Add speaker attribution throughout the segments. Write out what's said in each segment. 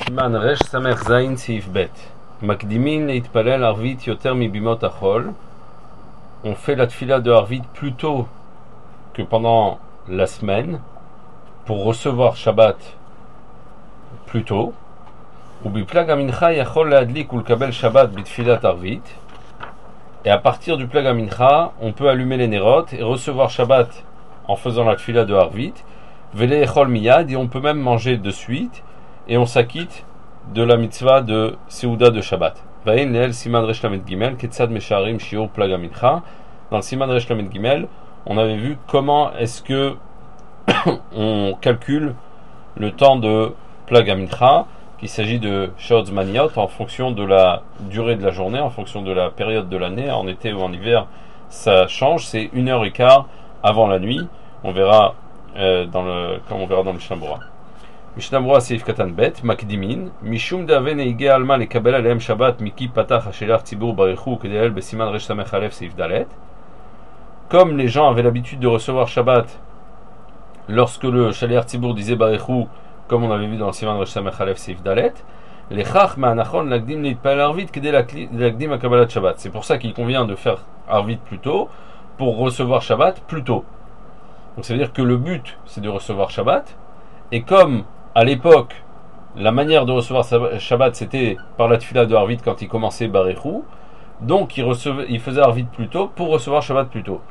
Speaker 1: סימן רש סמך זין סעיף ב' מקדימין להתפלל ערבית יותר מבימות החול. On fait la tfila de Harvit plus tôt que pendant la semaine pour recevoir Shabbat plus tôt. Ou biplag amincha yachol laadlik ou l'kabel Shabbat bitfilat Harvit. Et à partir du plag amincha, on peut allumer les nérotes et recevoir Shabbat en faisant la tfila de Harvit. Vele echol miyad, et on peut même manger de suite et on s'acquitte de la mitzvah de Seuda de Shabbat. Vaïn leel siman resh lamed gimel ketzad mesharim shiur plag amincha. Dans le siman resh lamed gimel, on avait vu comment est-ce que on calcule le temps de plag amincha, qu'il s'agit de shot maniot en fonction de la durée de la journée, en fonction de la période de l'année. En été ou en hiver, ça change. C'est 1h15 avant la nuit. On verra comme on verra dans le Mishnah Berurah. Mishnah Berurah Seif Katan Bet Makdimin Mishum Daven Eige Alma Lekabel Alehem Shabbat Miki Patach Hashelach Tzibur Barichu Kedel Besiman Resh Samech Alef Seif Dalet. Comme les gens avaient l'habitude de recevoir Shabbat lorsque le Shaliach Tzibur disait Barichu, comme on avait vu dans le Siman Resh Samech Alef Seif Dalet, les Chach Ma'anachon Lagdim Leitpalel Arvit Kedel Lagdim Akabalat Shabbat. C'est pour ça qu'il convient de faire Arvit plus tôt pour recevoir Shabbat plus tôt. Donc ça veut dire que le but c'est de recevoir Shabbat, et comme à l'époque la manière de recevoir Shabbat c'était par la tfila de Harvit quand il commençait Barechu, donc il faisait Harvit plus tôt pour recevoir Shabbat plus tôt.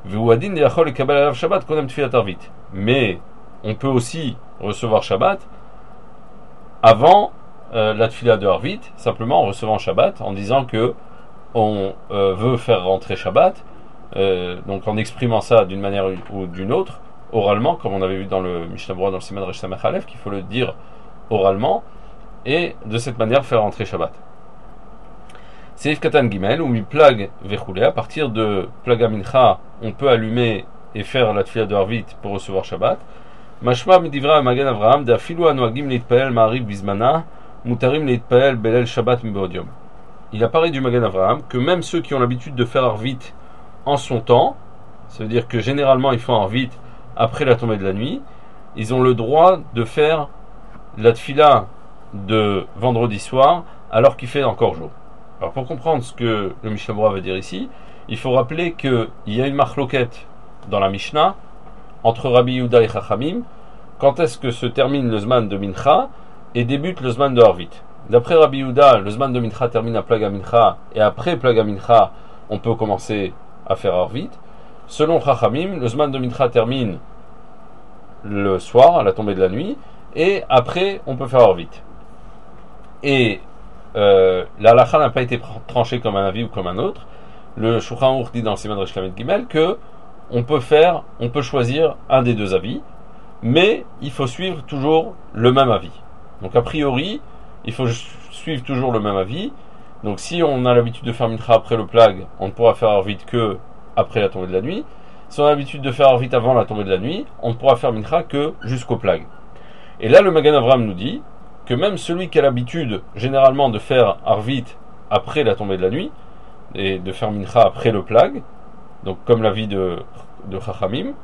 Speaker 1: Mais on peut aussi recevoir Shabbat avant la tfila de Harvit, simplement en recevant Shabbat, en disant que on veut faire rentrer Shabbat. Donc en exprimant ça d'une manière ou d'une autre, oralement, comme on avait vu dans le Mishnah Berurah dans le Siman Resh Samech Alef, qu'il faut le dire oralement, et de cette manière faire rentrer Shabbat. Seif Katan Gimel, ou mi plag vechoulé, à partir de plag amincha, on peut allumer et faire la tfila de Harvit pour recevoir Shabbat. Mashma midivra magen Avraham, da filu anoagim leitpael ma'ariv bizmana, mutarim leitpael belel Shabbat mibodium. Il apparaît du Magen Avraham que même ceux qui ont l'habitude de faire Harvit en son temps, ça veut dire que généralement ils font Harvit après la tombée de la nuit, ils ont le droit de faire la tfila de vendredi soir alors qu'il fait encore jour. Alors pour comprendre ce que le Mishnah Berurah veut dire ici, il faut rappeler qu'il y a une marloquette dans la Mishnah entre Rabbi Yehuda et Chachamim, quand est-ce que se termine le Zman de Mincha et débute le Zman de Harvit. D'après Rabbi Yehuda, le Zman de Mincha termine à Plag HaMincha, et après Plag HaMincha on peut commencer à faire Harvit. Selon Chachamim, le Zman de Mincha termine le soir, à la tombée de la nuit, et après, on peut faire Harvit. Et la halakha n'a pas été tranchée comme un avis ou comme un autre. Le Shulchan Aruch dit dans le Siman Resh Lamed Gimel que on peut choisir un des deux avis, mais il faut suivre toujours le même avis. Donc a priori, il faut suivre toujours le même avis. Donc si on a l'habitude de faire Mincha après le plag, on ne pourra faire Harvit que après la tombée de la nuit. Si on a l'habitude de faire Harvit avant la tombée de la nuit, on ne pourra faire Mincha que jusqu'au plag. Et là le Magen Avraham nous dit que même celui qui a l'habitude généralement de faire Harvit après la tombée de la nuit, et de faire Mincha après le plag, donc comme l'avis de Chachamim,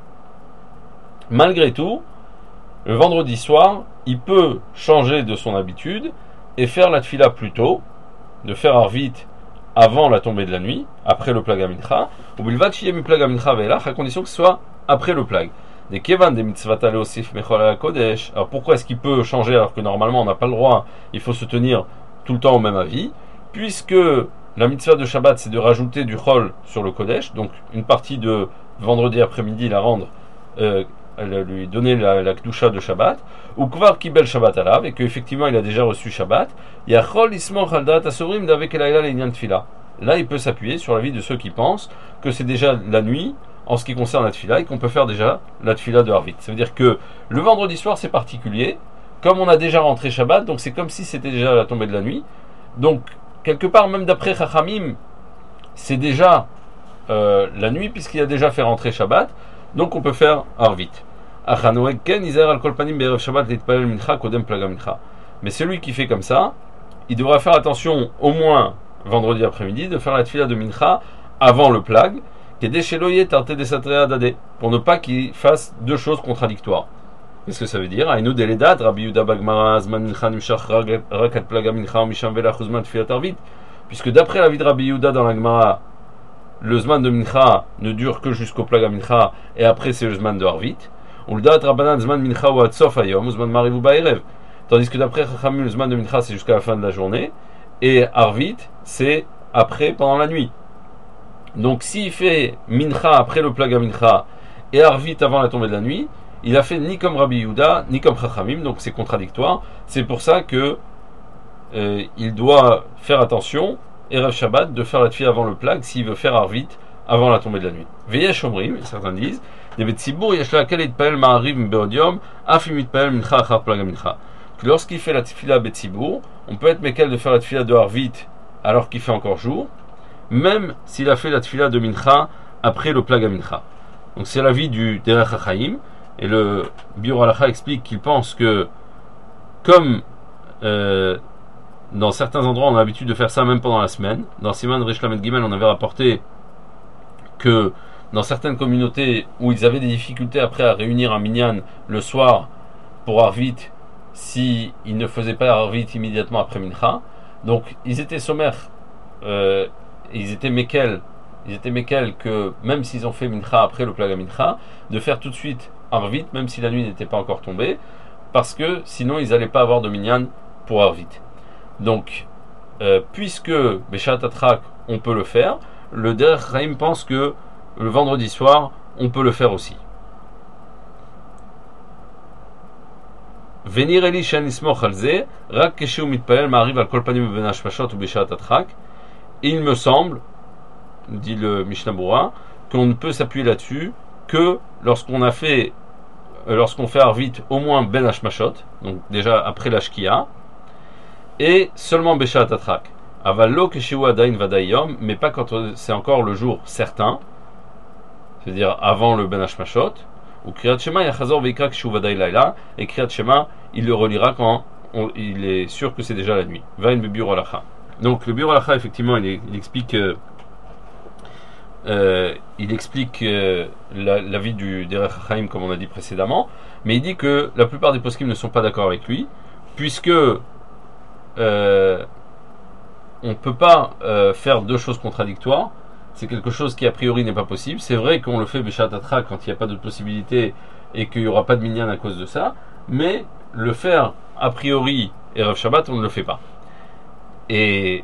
Speaker 1: malgré tout, le vendredi soir, il peut changer de son habitude et faire la tfila plus tôt, de faire Harvit avant la tombée de la nuit, après le plag amincha, ou bilvat shiyem plag amincha ve'elach, à condition que ce soit après le plag. Des kevan des mitzvata leosif mechol ala kodesh. Alors pourquoi est-ce qu'il peut changer alors que normalement on n'a pas le droit, il faut se tenir tout le temps au même avis, puisque la mitzvah de Shabbat c'est de rajouter du chol sur le kodesh, donc une partie de vendredi après-midi la rendre, lui donner la kedusha de Shabbat, ou kvar kibel Shabbat alav, et qu'effectivement il a déjà reçu Shabbat, yachol ismoch al da'at asorim davek elayla le'inyan tfila. Là il peut s'appuyer sur l'avis de ceux qui pensent que c'est déjà la nuit en ce qui concerne la tfila et qu'on peut faire déjà la tfila de Harvit. Ça veut dire que le vendredi soir c'est particulier, comme on a déjà rentré Shabbat, donc c'est comme si c'était déjà la tombée de la nuit. Donc quelque part même d'après Chachamim c'est déjà la nuit puisqu'il a déjà fait rentrer Shabbat, donc on peut faire Harvit. Mais celui qui fait comme ça, il devra faire attention au moins vendredi après-midi de faire la tfila de Mincha avant le plag, pour ne pas qu'il fasse deux choses contradictoires. Qu'est-ce que ça veut dire? Aïnou deledat, Rabbi Yehuda bagmara, zman mincha nimshach rakat plaga mincha, misham velach uzman tfilat arvit. Puisque d'après l'avis de Rabbi Yehuda dans la Gemara, le zman de mincha ne dure que jusqu'au plaga mincha, et après c'est le zman de arvit. Uldat rabanan zman mincha ou atsof ayom, zman marivu ba'erev. Tandis que d'après Chachamim, le zman de mincha c'est jusqu'à la fin de la journée, et arvit c'est après, pendant la nuit. Donc s'il fait mincha après le plaga mincha, et arvit avant la tombée de la nuit, il a fait ni comme Rabbi Yehuda, ni comme Chachamim, donc c'est contradictoire. C'est pour ça que il doit faire attention, Erev Shabbat, de faire la tefila avant le plag, s'il veut faire arvit avant la tombée de la nuit. Veyesh omrim, certains disent, lorsqu'il fait la tefila betzibour, on peut être mekel de faire la tefila de arvit alors qu'il fait encore jour, même s'il a fait la tefila de mincha après le plag à mincha. Donc c'est l'avis du Derech HaChaim. Et le Biur Halacha explique qu'il pense que, comme dans certains endroits on a l'habitude de faire ça même pendant la semaine, dans Siman Resh Lamed Gimel on avait rapporté que dans certaines communautés où ils avaient des difficultés après à réunir un minyan le soir pour Arvit, si ils ne faisaient pas Arvit immédiatement après Mincha, donc ils étaient sommaires, ils étaient mekel que même s'ils ont fait Mincha après le Plaga Mincha, de faire tout de suite Arvit, même si la nuit n'était pas encore tombée, parce que sinon ils n'allaient pas avoir de minyan pour Arvit. Donc, puisque Beshat Atrak, on peut le faire, le Derech Chaim pense que le vendredi soir, on peut le faire aussi. Venir Eli Shen Ismoch Alze, Rak Keshu Mitpael m'arrive al Kol Panim Ben Hashmashot ou Beshat Atrak. Il me semble, dit le Mishnah Berurah, qu'on ne peut s'appuyer là-dessus que lorsqu'on fait Arvit au moins Ben Hashmashot, donc déjà après la Shkia, et seulement Beshat Atrak. Avallo Keshu Adain Vadayom, mais pas quand c'est encore le jour certain, c'est-à-dire avant le Ben Hashmashot, ou Kriyat Shema Yachazor Veikra Keshu Vaday Laila, et Kriyat Shema, il le relira quand il est sûr que c'est déjà la nuit. Vain Biur Halacha. Donc le Biur Halacha, effectivement, il explique l'avis du Derech HaChaim comme on a dit précédemment, mais il dit que la plupart des poskim ne sont pas d'accord avec lui, puisque on ne peut pas faire deux choses contradictoires. C'est quelque chose qui a priori n'est pas possible. C'est vrai qu'on le fait Beshat Atrak quand il n'y a pas de possibilité et qu'il n'y aura pas de minyan à cause de ça, mais le faire a priori Erev Shabbat, on ne le fait pas. Et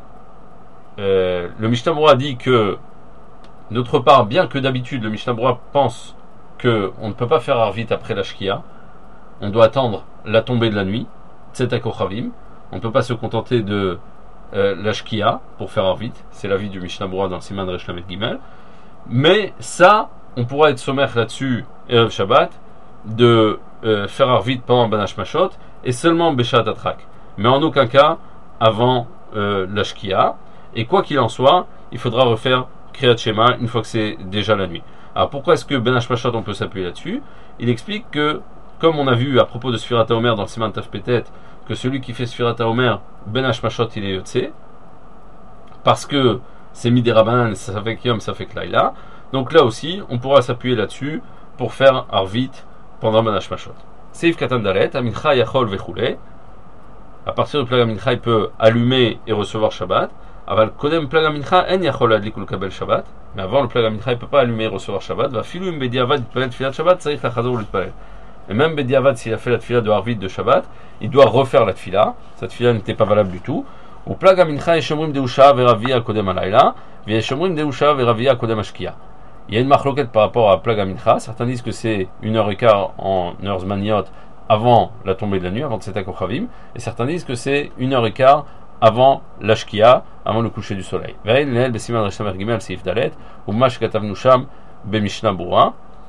Speaker 1: le Mishnah Berurah dit que, d'autre part, bien que d'habitude le Mishnah Berurah pense qu'on ne peut pas faire Arvit après la Shkia, on doit attendre la tombée de la nuit, Tzetak Ochavim, on ne peut pas se contenter de la Shkia pour faire Arvit, c'est l'avis du Mishnah Berurah dans Siman Resh Lamed Gimel, mais ça, on pourra être sommaire là-dessus, Erev Shabbat, de faire Arvit pendant Ben Hashmashot, et seulement Beshat Atrak, mais en aucun cas avant la Shkia, et quoi qu'il en soit, il faudra refaire Kriyat Shema une fois que c'est déjà la nuit. Alors pourquoi est-ce que Ben Hashmashot on peut s'appuyer là-dessus? Il explique que, comme on a vu à propos de Sfirat HaOmer dans le Siman Taf Petet, que celui qui fait Sfirat HaOmer, Ben Hashmashot il est Yotze, parce que c'est Midei Rabbanan, ça fait Yom, ça fait Laila. Donc là aussi, on pourra s'appuyer là-dessus pour faire Arvit pendant Ben Hashmashot. Seif Katan Dalet, Amincha Yachol Vechule. À partir de Plaga Mincha, il peut allumer et recevoir Shabbat. Aval Kodem Plaga Mincha, En Yachol Adlik ou Kabel Shabbat. Mais avant le Plaga Mincha, il ne peut pas allumer et recevoir Shabbat. Va filu im Bediavad, il peut être Tfilat Shabbat, ça y est, Chazor l'Itpalel. Et même Bediavad, s'il a fait la tefila de Arvit de Shabbat, il doit refaire la tefila. Cette tefila n'était pas valable du tout. Ou Plaga Mincha, Yeshomrim Deusha, Veravia, Kodem Alayla, Yeshomrim Deusha, Veravia, Kodem Ashkia. Il y a une marloquette par rapport à Plaga Mincha. Certains disent que c'est 1h15 en heures zmaniot avant la tombée de la nuit, avant Tzetak Ochavim. Et certains disent que c'est 1h15 avant la Shkia, avant le coucher du soleil. Ve'el Neel Besiman Resh Lamed Gimel Seif Dalet, ou Mash Katavnu Sham Bemishnah Berurah.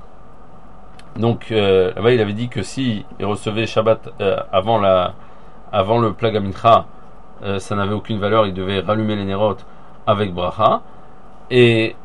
Speaker 1: Donc là-bas il avait dit que si il recevait Shabbat avant le Plaga Mincha, ça n'avait aucune valeur, il devait rallumer les Nerot avec Bracha. Et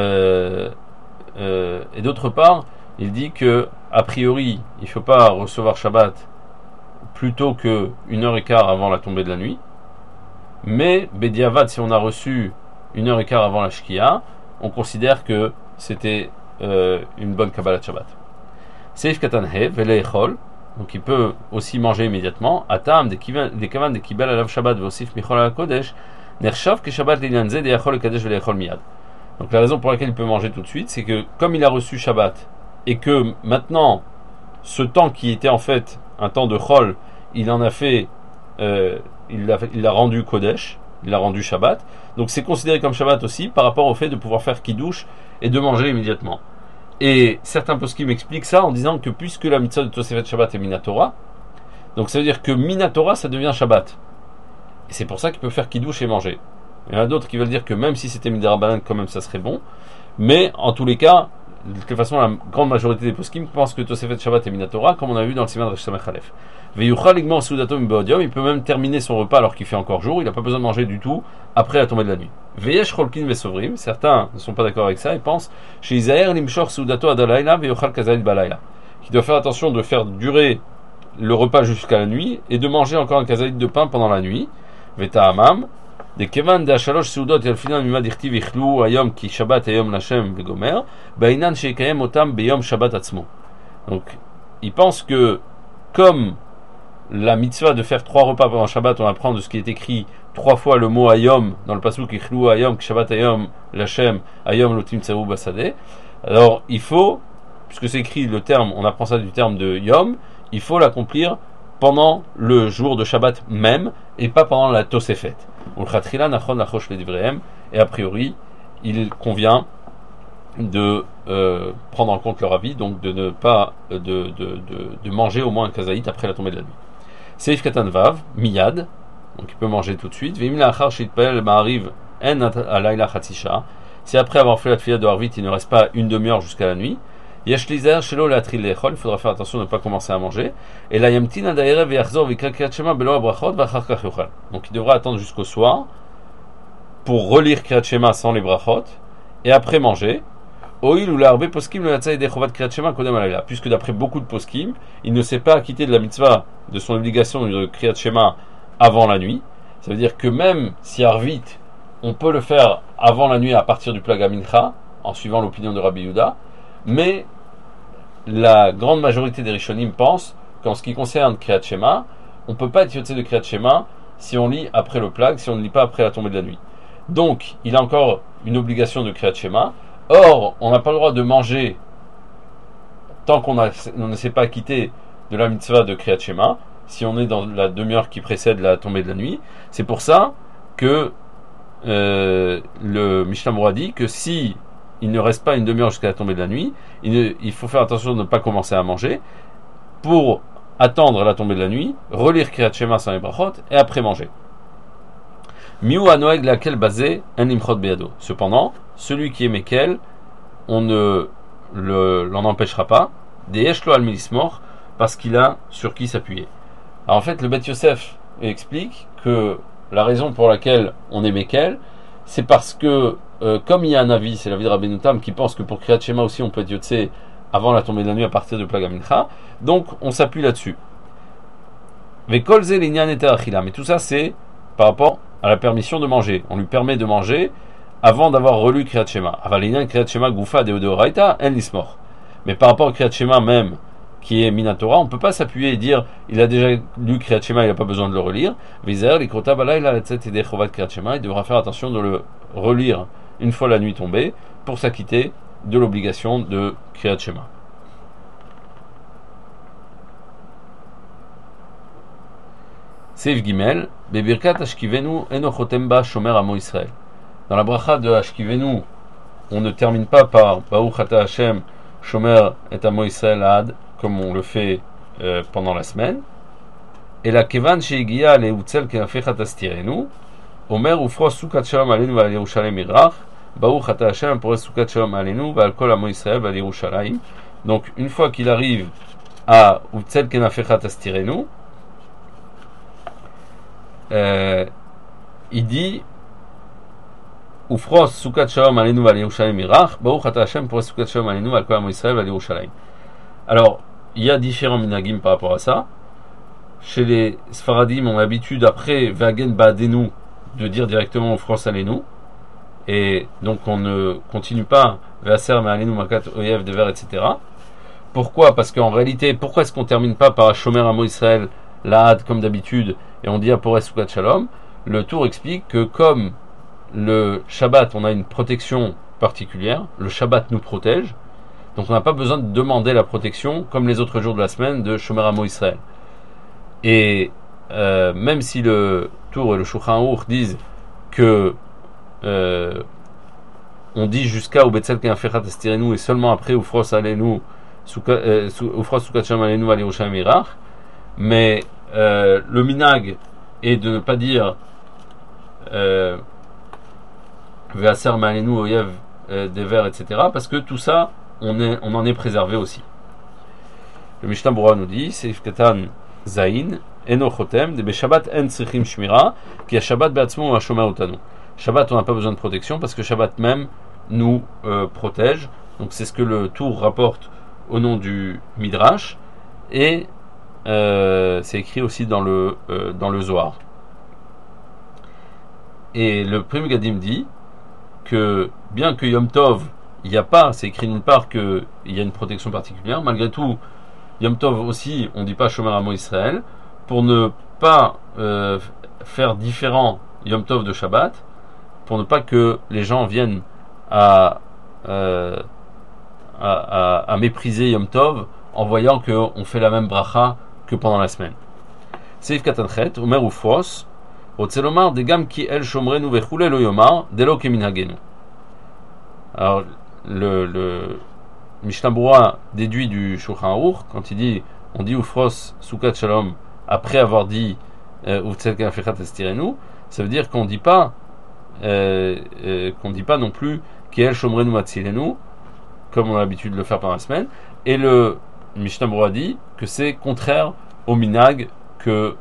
Speaker 1: d'autre part, il dit que a priori il ne faut pas recevoir Shabbat plus tôt que 1h15 avant la tombée de la nuit. Mais Bediavad, si on a reçu 1h15 avant la Shkia, on considère que c'était une bonne Kabbalat Shabbat. Seif Katan He, Vele Echol, donc il peut aussi manger immédiatement. Atam, des kavan, des kibel alav Shabbat, vosif michol ala kodesh, nershav ke Shabbat l'ilyan zed et yachol kadesh velechol miyad. Donc la raison pour laquelle il peut manger tout de suite, c'est que comme il a reçu Shabbat, et que maintenant, ce temps qui était en fait un temps de chol, il en a fait, il l'a rendu kodesh, il l'a rendu Shabbat, donc c'est considéré comme Shabbat aussi par rapport au fait de pouvoir faire kiddush et de manger immédiatement. Et certains poskim m'expliquent ça en disant que puisque la mitzvah de Tosefet Shabbat est Minatora, donc ça veut dire que Minatora ça devient Shabbat. Et c'est pour ça qu'il peut faire kiddush et manger. Il y en a d'autres qui veulent dire que même si c'était Midarabanan, quand même ça serait bon. Mais en tous les cas, de toute façon, la grande majorité des poskim pensent que Tosefet Shabbat est Minatora, comme on a vu dans le Siman Resh Samech Aleph. Veyuchal igmor sudato mibodium, il peut même terminer son repas alors qu'il fait encore jour, il n'a pas besoin de manger du tout après la tombée de la nuit. Veyesh cholkin vesovrim, certains ne sont pas d'accord avec ça et pensent chez Isaïr limshor sudato adalaila veyuchal kazait balaila, qui doit faire attention de faire durer le repas jusqu'à la nuit et de manger encore un kazaït de pain pendant la nuit. Veta amam, de kevan de ashalosh seudot yalfinan mimad irti vichlu ayom ki shabbat ayom lachem vegomer, bainan sheikayem otam beyom shabbat atzmo. Donc, ils pensent que comme la mitzvah de faire 3 repas pendant Shabbat, on apprend de ce qui est écrit 3 fois le mot Ayom dans le pasuk Ichlu Ayom, Shabbat Ayom, Lachem, Ayom Lotim Tsaou Basadeh. Alors il faut, puisque c'est écrit le terme, on apprend ça du terme de Yom, il faut l'accomplir pendant le jour de Shabbat même et pas pendant la Tosefet. Et a priori, il convient de prendre en compte leur avis, donc de ne pas de manger au moins un kazaït après la tombée de la nuit. Seif Katan Vav, Miyad, donc il peut manger tout de suite. Vim Lachar Shitpel Ma'ariv En Alayla Chatzisha. Si après avoir fait la tefila de Harvit, il ne reste pas une demi-heure jusqu'à la nuit. Yesh Lizer Shelo Latril Lechol, il faudra faire attention de ne pas commencer à manger. Et la Yamtin Adaerev Yachzor Vikra Kriyat Shema Belo Abrachot Vachar Kach Yochal. Donc il devra attendre jusqu'au soir pour relire Kriyat Shema sans les brachot et après manger. Oil ou l'arbe poskim le yatzai de chovat kriyat shema kodem alayla, puisque d'après beaucoup de poskim, il ne s'est pas acquitté de la mitzvah de son obligation de kriyat shema avant la nuit. Ça veut dire que même si Harvit, on peut le faire avant la nuit à partir du Plag HaMincha, en suivant l'opinion de Rabbi Yehuda, mais la grande majorité des Rishonim pensent qu'en ce qui concerne kriyat shema, on ne peut pas être yotzei de kriyat shema si on lit après le Plag, si on ne lit pas après la tombée de la nuit. Donc, il a encore une obligation de kriyat shema. Or, on n'a pas le droit de manger tant qu'on ne s'est pas quitté de la mitzvah de Kriyat Shema, si on est dans la demi-heure qui précède la tombée de la nuit. C'est pour ça que le Mishnah Moura dit que si il ne reste pas une demi-heure jusqu'à la tombée de la nuit, il faut faire attention de ne pas commencer à manger pour attendre la tombée de la nuit, relire Kriyat Shema sans les brachot et après manger. Miou anoeg laquelle basé un imchot beado. Cependant, celui qui est mekel, on ne l'en empêchera pas. Des eshlo al milismor, parce qu'il a sur qui s'appuyer. Alors en fait, le Beth Yosef explique que la raison pour laquelle on est mekel, c'est parce que comme il y a un avis, c'est l'avis de Rabbeinu Tam qui pense que pour Kriyat Shema aussi on peut être yotzei avant la tombée de la nuit à partir de Plag HaMincha, donc on s'appuie là-dessus. Vekol ze l'inyan eter achila, mais tout ça c'est par rapport à la permission de manger. On lui permet de manger avant d'avoir relu Kriyat Shema. Avalinian Kriyat Shema Goufa Deodoraita En Lismor. Mais par rapport au Kriyat Shema même, qui est Minatora, on ne peut pas s'appuyer et dire il a déjà lu Kriyat Shema, il n'a pas besoin de le relire. Vizer, l'Ikrota Balayla, etc. et Chovat Kriyat Shema, il devra faire attention de le relire une fois la nuit tombée pour s'acquitter de l'obligation de Kriyat Shema. Seif Gimel, Bebirkat Ashkivenu Enochotemba Shomer Amo Israël. Dans la bracha de Ashkivenu, on ne termine pas par Baruch Ata Hashem Shomer et Amo Israël Ad, comme on le fait pendant la semaine. Et la Kevan Sheigia le Utzel Kenafechat Astirenu, Omer Ufro Sukat Shalom Alenu Val Yerushalem Irach, Baruch Ata Hashem pour Sukat Shalom Alenu Val Kol Amo Israël Val Yerushalayim. Donc, une fois qu'il arrive à Utzel Kenafechat Astirenu, il dit Ufros Sukat Shalom Alenu Val Yerushalayim Irach, Baruch Ata Hashem pour Sukat Shalom Alenu Val Kol Amo Israël Val Yerushalayim. Alors, il y a différents minagim par rapport à ça. Chez les Sfaradim, on a l'habitude après Vagen Ba'adenu de dire directement Ufros Alenu, et donc on ne continue pas Ve'aser Me'alenu Makat Oyev Dever, etc. Pourquoi? Parce qu'en réalité, pourquoi est-ce qu'on ne termine pas par Shomer Amo Israël, Lahad, comme d'habitude, et on dit Apores Sukat Shalom? Le Tour explique que comme le Shabbat, on a une protection particulière, le Shabbat nous protège, donc on n'a pas besoin de demander la protection, comme les autres jours de la semaine, de Shomer Amo Israël. Et même si le Tour et le Shulchan Aruch disent que on dit jusqu'à Ubetzel Ke'afechat Estirenu et seulement après Ufros Alenu Ufros Sukat Shalom Alenu Al Yerushalayim Irach, mais le minag est de ne pas dire Ve'aser Ma'alenu Oyev Dever, etc., parce que tout ça on en est préservé aussi. Le Mishnah Berurah nous dit Seif Katan Zain Eno Chotem de Beshabbat En Tzrichim Shmira qui a Shabbat Be'atzmo ou Shomer Otanu. Shabbat, on n'a pas besoin de protection parce que Shabbat même nous protège. Donc c'est ce que le Tour rapporte au nom du Midrash et c'est écrit aussi dans le Zohar. Et le Pri Megadim dit que bien que Yom Tov, il n'y a pas, c'est écrit nulle part qu'il y a une protection particulière, malgré tout, Yom Tov aussi, on ne dit pas Shomer Amo Israël, pour ne pas faire différent Yom Tov de Shabbat, pour ne pas que les gens viennent à mépriser Yom Tov en voyant qu'on fait la même bracha que pendant la semaine. Seif Katanchet, Omer Ufros, Otzelomar degam ki el shomrenu vechule lo yomar delo keminhagenu. Alors le Mishnah Berurah déduit du Shulchan Aruch quand il dit on dit Ufros Sukat Shalom après avoir dit Uvtzel Ke'afechat Estirenu, ça veut dire qu'on dit pas non plus ki el shomrenu matzilenu comme on a l'habitude de le faire pendant la semaine, et le Mishnah Berurah dit que c'est contraire au minag que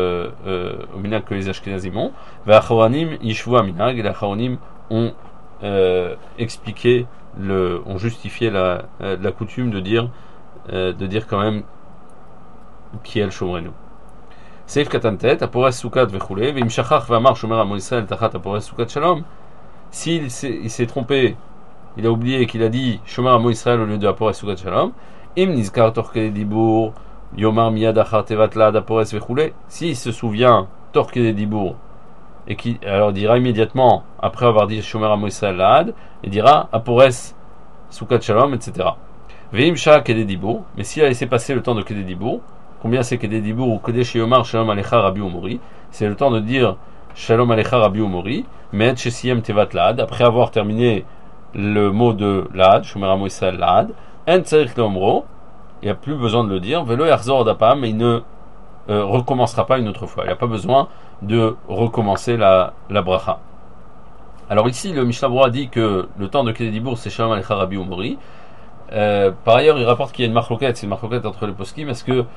Speaker 1: les Ashkenazim ont. V'acharonim yishvu minag, et les Acharonim ont expliqué ont justifié la coutume de dire quand même qui est le shomrenu. Seif katantet apores sukat vechule ve'im shachach ve'amar shomer amo Israël tachat apores sukat shalom. Il s'est trompé, il a oublié qu'il a dit shomer amo Israël au lieu de apores sukat shalom. Im nizkar tor kede dibur Yomar miyad achar tevat lahad apores vechule. S'il se souvient tor kede dibur et qui alors dira immédiatement après avoir dit shomer amo Israël lahad, il dira apores sukat shalom, etc. Ve'im shah kede dibur, mais s'il a laissé passer le temps de kede dibur, combien c'est kede dibur ou kede sheyomar shalom alecha rabbi umori, c'est le temps de dire shalom alecha rabbi umori, mais shesiyem tevat lahad, après avoir terminé le mot de lahad, shomer amo Israël lahad, en tzarich leomro, il n'y a plus besoin de le dire, velo yarzor dapam, mais il ne recommencera pas une autre fois. Il n'y a pas besoin de recommencer la bracha. Alors ici, le Mishnah Berurah dit que le temps de Kedei Dibour, c'est Shalom Alecha Rabbi Umori. Par ailleurs, il rapporte qu'il y a une marloquette, c'est une marloquette entre les poskim. Est-ce que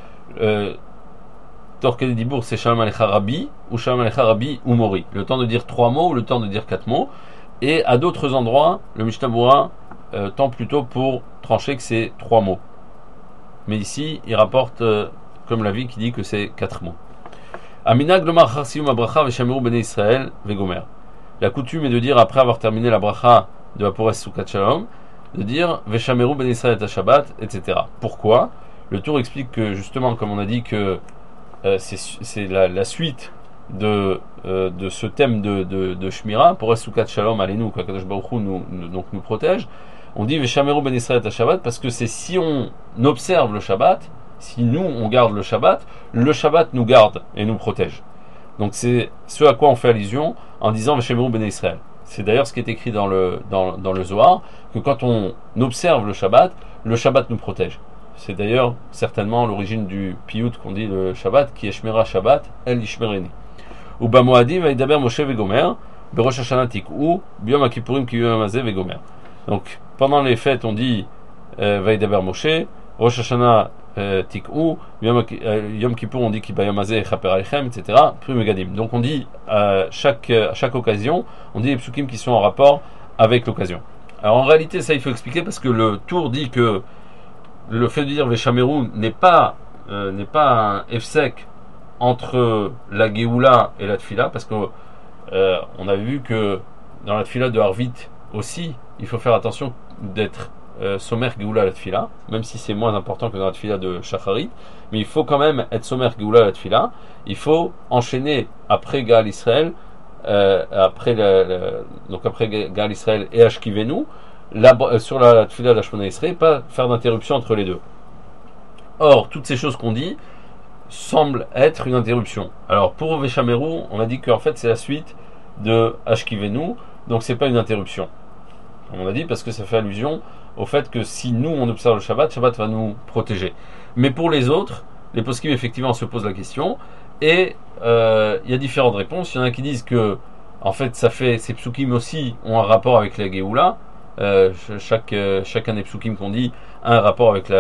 Speaker 1: Tor Kedei Dibour, c'est Shalom Alecha Rabbi ou Shalom Alecha Rabbi Umori? Le temps de dire 3 mots ou le temps de dire 4 mots? Et à d'autres endroits, le Mishnah Berurah tend plutôt pour trancher que c'est 3 mots. Mais ici, il rapporte comme l'avis qui dit que c'est 4 mots. Aminag lomar charsium abracha veshameru bnei Israël vegomer. La coutume est de dire après avoir terminé la bracha de Apores Sukat Shalom, de dire veshameru bnei Israël et Shabbat, etc. Pourquoi? Le Tour explique que justement, comme on a dit que c'est la suite de ce thème de Shmira, Apores Sukat Shalom alenu, qu'Akadosh Baruch Hu nous protège. On dit Veshameru ben Israël à Shabbat parce que c'est si on observe le Shabbat, si nous on garde le Shabbat nous garde et nous protège. Donc c'est ce à quoi on fait allusion en disant Veshameru ben Israël. C'est d'ailleurs ce qui est écrit dans le Zohar, que quand on observe le Shabbat nous protège. C'est d'ailleurs certainement l'origine du piyut qu'on dit le Shabbat, qui est Shmira Shabbat, El Ishmereni. Ou Bamoadim Vaidaber Moshe Vegomer, Berosh Hashanah Tik'u, Biyom HaKippurim Ki Yom HaMazeh Vegomer. Donc, pendant les fêtes, on dit Vaidaber Moshe, Rosh Hashanah Tik'u, Yom Kippur, on dit Ki Bayom Hazeh Chaper Alechem, etc. Pri Megadim. Donc, on dit à chaque occasion, on dit les psukim qui sont en rapport avec l'occasion. Alors, en réalité, ça il faut expliquer parce que le Tour dit que le fait de dire Veshameru n'est pas un efsek entre la Géoula et la Tfila, parce que on a vu que dans la Tfila de Harvit aussi, il faut faire attention d'être Somer Geoula la Tfila, même si c'est moins important que dans la Tfila de Shacharit, mais il faut quand même être Somer Geoula la Tfila. Il faut enchaîner après Gaal Israël, donc après Gaal Israël et Ashkivenu, sur la Tfila d'Ashmona Israël, pas faire d'interruption entre les deux. Or, toutes ces choses qu'on dit semblent être une interruption. Alors, pour Veshameru, on a dit qu'en fait c'est la suite de Ashkivenu, donc c'est pas une interruption. On a dit parce que ça fait allusion au fait que si nous on observe le Shabbat, Shabbat va nous protéger. Mais pour les autres, les poskim effectivement se posent la question et il y a différentes réponses. Il y en a qui disent que en fait ces psukim aussi ont un rapport avec la Géoula. Chaque année psukim qu'on dit a un rapport avec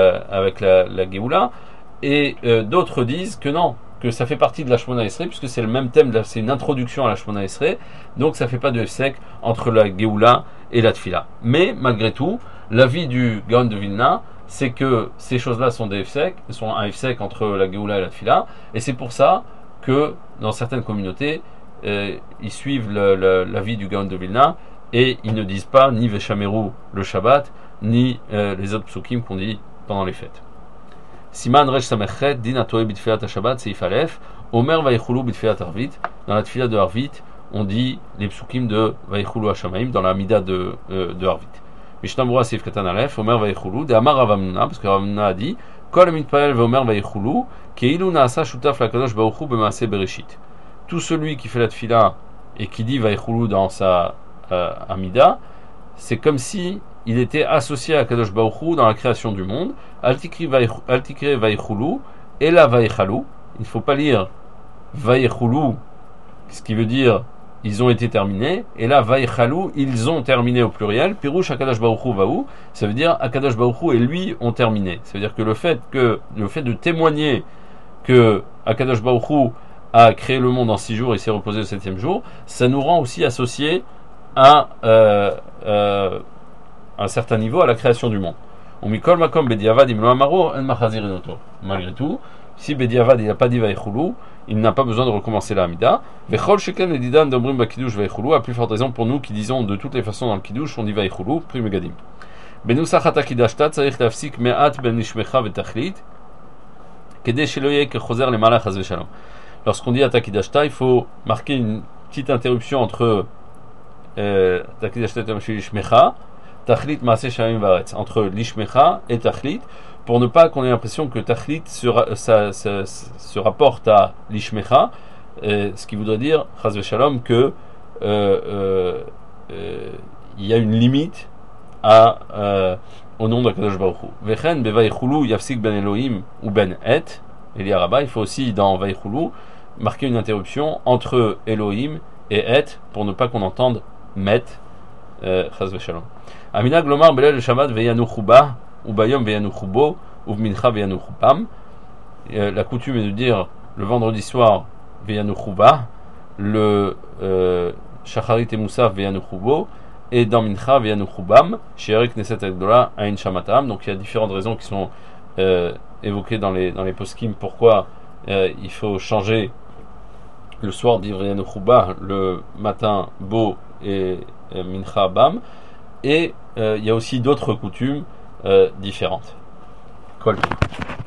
Speaker 1: la Géoula. Et d'autres disent que non, que ça fait partie de la Shmona Esrei, puisque c'est le même thème, c'est une introduction à la Shmona Esrei, donc ça fait pas de hefsek entre la Géoula et la Tfila. Mais malgré tout, l'avis du Gaon de Vilna, c'est que ces choses-là sont un hefsek entre la Géoula et la Tfila, et c'est pour ça que dans certaines communautés, ils suivent l'avis du Gaon de Vilna, et ils ne disent pas ni Veshameru le Shabbat, ni les autres psukim qu'on dit pendant les fêtes. Siman Resh Samechet, Din Atoe Bitfilat Shabbat, Seif Aleph, Omer Vaichulu Bitfilat Arvit. Dans la Tfilat de Arvit, on dit les psukim de Vaichulu Hashamaim dans la Amida de Arvit. Mishnah Berurah Seif Katan Aleph, Omer Vaichulu, de Amar Rav Hamnuna, parce que Rav Hamnuna a dit Kol Mitpael Veomer Vaichulu, Keilu Naasa Shutaf Lakadosh Baruch Hu B'Maaseh Bereshit. Tout celui qui fait la Tfila et qui dit Vaichulu dans sa Amida, c'est comme si il était associé à Kadosh Baruch Hu dans la création du monde. Altikre Vaichulu, et la Vaichalu. Il ne faut pas lire Vaichulu, ce qui veut dire ils ont été terminés, et là Vaichalu, ils ont terminé au pluriel. Pirouche Akadosh Baruch Hu Vahu, ça veut dire Akadosh Baruch Hu et lui ont terminé. Ça veut dire que le fait de témoigner que Akadosh Baruch Hu a créé le monde en 6 jours et s'est reposé le 7e jour, ça nous rend aussi associés à un certain niveau à la création du monde. Malgré tout, si Bediavad il n'a pas dit Vaichulu, il n'a pas besoin de recommencer la Hamida. À plus forte raison pour nous qui disons de toutes les façons dans le Kiddush, on dit Vaichulu, plus Megadim. Lorsqu'on dit Atakidashta, il faut marquer une petite interruption entre entre l'ishmecha et tachlit, pour ne pas qu'on ait l'impression que tachlit se rapporte à l'ishmecha, ce qui voudrait dire chas v'shalom que il y a une limite au nom de Kadosh Baruch Hu. Vechen bevaychulu yafsik ben Elohim ou ben et il faut aussi dans vaychulu marquer une interruption entre Elohim et et pour ne pas qu'on entende met chas v'shalom. Amina glomar belel le Shabbat veyanu chuba ou bayom veyanu chubo ou mincha veyanu chubam. La coutume est de dire le vendredi soir veyanu chuba, le shacharit et moussaf veyanu chubo, et dans mincha veyanu chubam she'erik neset agdola ain shamatam. Donc il y a différentes raisons qui sont évoquées dans les poskim pourquoi il faut changer le soir dire veyanu chuba, le matin bo et mincha bam. Et il y a aussi d'autres coutumes différentes. Kol.